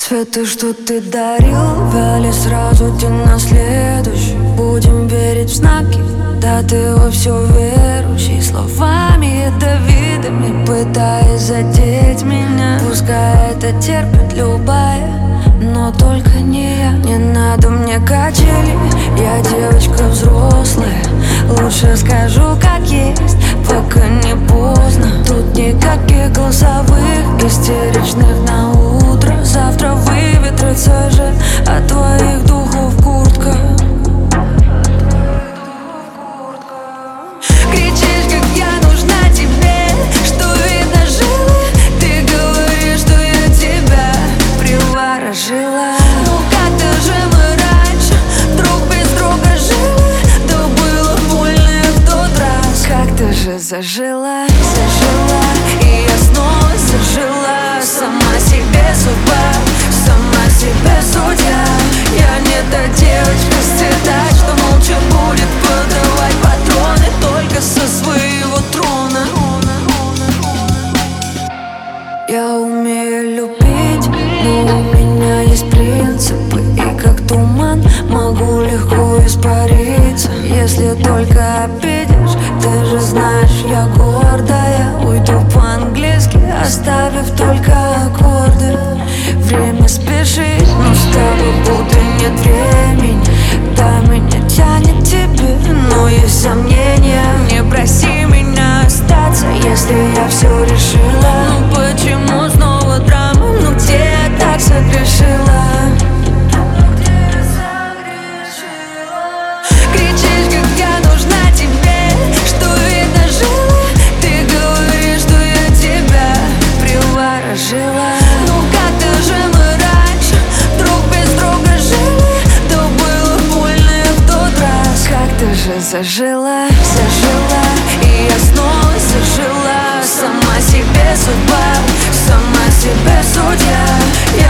Цветы, что ты дарил, вяли сразу день на следующий. Будем верить в знаки, да ты во все верующий. Словами ядовитыми пытаясь задеть меня. Пускай это терпит любая, но только не я. Не надо мне качели, я девочка взрослая. Лучше скажу как есть, пока не поздно. Тут никаких голосовых, истеричных на утро. Завтра выветрится же от твоих духов куртка. Кричишь, как я нужна тебе, что видно жилы. Ты говоришь, что я тебя приворожила. Ну как-то же мы раньше друг без друга жили. Да было больно в тот раз. Как-то же зажила, и я снова зажила. Сама себе судьба, сама себе судья. Я не та девочка с цветач, что молча будет подавать патроны только со своего трона. Я умею любить, но у меня есть принципы. И как туман могу легко испариться. Если только обидишь, ты же знаешь, я гордая. Уйду по-английски, оставив только аккорды. Время спешит, но с тобой будто нет времени. Да, меня тянет тебе, но есть сомнения. Не проси меня остаться, если я все решила. Ну почему снова драма, ну где я так согрешила? Кричишь, как я нужна тебе, что видно жилы. Ты говоришь, что я тебя приворожила. Ну как-то же мы раньше друг без друга жили. Да было больно в тот раз. Как-то же зажила, и я снова зажила. Сама себе судьба, сама себе судья.